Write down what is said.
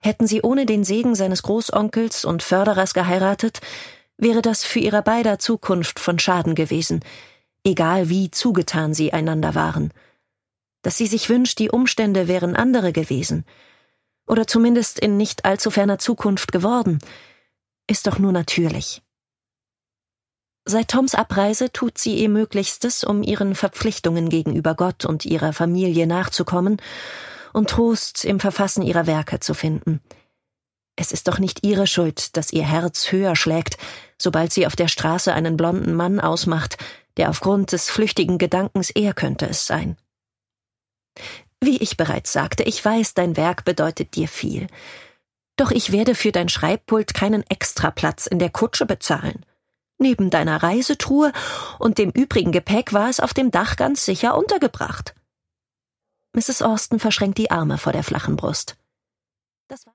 Hätten sie ohne den Segen seines Großonkels und Förderers geheiratet, wäre das für ihrer beider Zukunft von Schaden gewesen, egal wie zugetan sie einander waren. Dass sie sich wünscht, die Umstände wären andere gewesen, oder zumindest in nicht allzu ferner Zukunft geworden, ist doch nur natürlich. Seit Toms Abreise tut sie ihr Möglichstes, um ihren Verpflichtungen gegenüber Gott und ihrer Familie nachzukommen und Trost im Verfassen ihrer Werke zu finden. Es ist doch nicht ihre Schuld, dass ihr Herz höher schlägt, sobald sie auf der Straße einen blonden Mann ausmacht, der aufgrund des flüchtigen Gedankens, er könnte es sein. Wie ich bereits sagte, ich weiß, dein Werk bedeutet dir viel. Doch ich werde für dein Schreibpult keinen Extraplatz in der Kutsche bezahlen. Neben deiner Reisetruhe und dem übrigen Gepäck war es auf dem Dach ganz sicher untergebracht. Mrs. Austen verschränkt die Arme vor der flachen Brust. Das war